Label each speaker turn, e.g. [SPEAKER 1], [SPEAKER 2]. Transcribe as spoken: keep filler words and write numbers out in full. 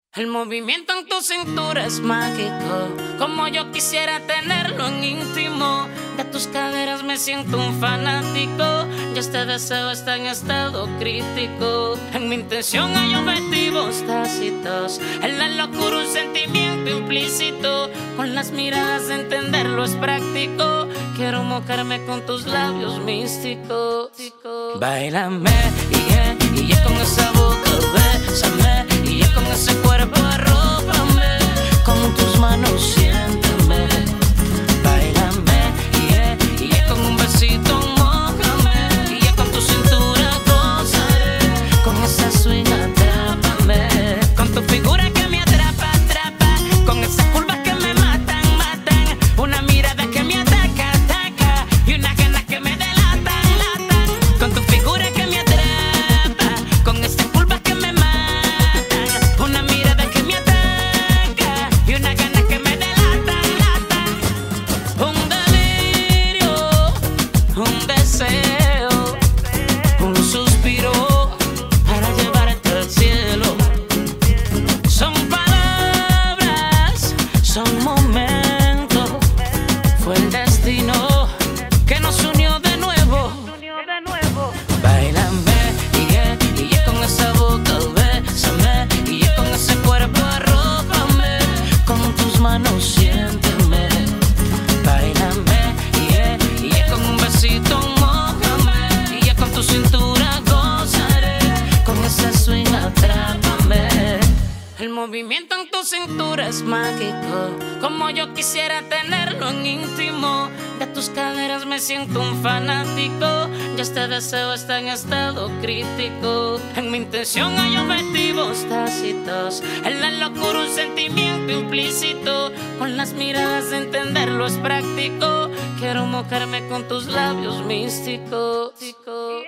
[SPEAKER 1] El movimiento en tu cintura es mágico, como yo quisiera tenerlo en íntimo. De tus caderas me siento un fanático, ya este deseo está en estado crítico. En mi intención hay objetivos tácitos, en la locura un sentimiento implícito. Con las miradas de entenderlo es práctico, quiero mojarme con tus labios místicos. Báilame, y yeah, y yeah, con esa boca bésame, y yeah, con ese cuerpo arrópame, con tus manos siénteme. Báilame, y yeah, y yeah, con un besito mójame, y yeah, con tu cintura gozaré, con ese swing atrápame, con tu figura que me atrapa, atrapa, con esas curvas que me matan, matan, una mirada que me ataca, ataca, y unas ganas que me delatan, latan, con tu figura que me atrapa, con esas curvas que me matan, una mirada que me ataca, y unas ganas que me delatan, latan, un delirio, un deseo, un suspiro para llevarte al cielo. Son palabras, son momentos, fue el destino que nos unió de nuevo. Báilame, y yeah, y yeah, con esa boca bésame, y yeah, con ese cuerpo arrópame, con tus manos siénteme. Báilame, y yeah, y yeah, con un besito mójame, y yeah, con tu cintura gozaré, con ese swing atrápame. El movimiento en tu cintura es mágico, como yo quisiera tenerlo en íntimo. De tus caderas me siento un fanático, ya este deseo está en estado crítico. En mi intención hay objetivos tácitos, en la locura un sentimiento implícito. Con las miradas de entenderlo es práctico, quiero mojarme con tus labios místicos.